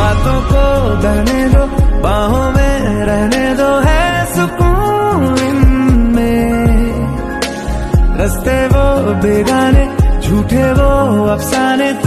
बातों को बहने दो, बाहों में रहने दो, है सुकून इनमें। रास्ते वो बेगाने, झूठे वो अफसाने,